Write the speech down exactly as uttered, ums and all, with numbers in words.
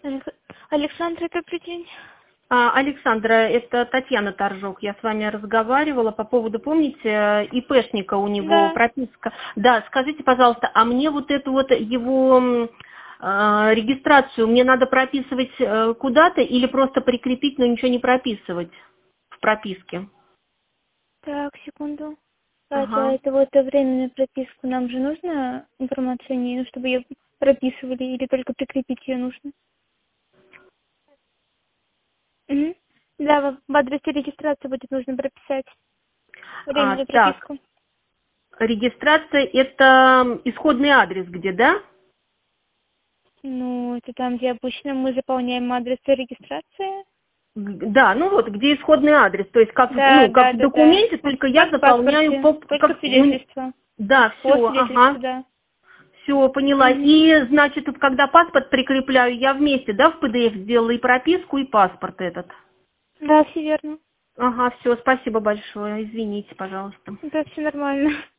Алекс- Александра, добрый день. А, Александра, это Татьяна Торжок. Я с вами разговаривала по поводу, помните, ИПшника у него Да. прописка. Да, скажите, пожалуйста, а мне вот эту вот его м, а, регистрацию мне надо прописывать э, куда-то или просто прикрепить, но ничего не прописывать в прописке? Так, секунду. А для Ага. этого вот временную прописку нам же нужна информация, не чтобы ее прописывали, или только прикрепить ее нужно? Мгм. Да, в в адресе регистрации будет нужно прописать А, временную так, прописку. регистрация это исходный адрес где, да? Ну, это там, где обычно мы заполняем адрес регистрации. Г- Да, ну вот, где исходный адрес, то есть как, в- Да, ну, как да, в да, да. документе, только я Как в заполняю паспорте, по, только как, ну, свидетельство. да, По все, свидетельству, ага, да. все, поняла. Мгм. И, значит, вот когда паспорт прикрепляю, я вместе, да, в P D F сделала и прописку, и паспорт этот. Да, все верно. Ага, все, спасибо большое, извините, пожалуйста. Да, все нормально.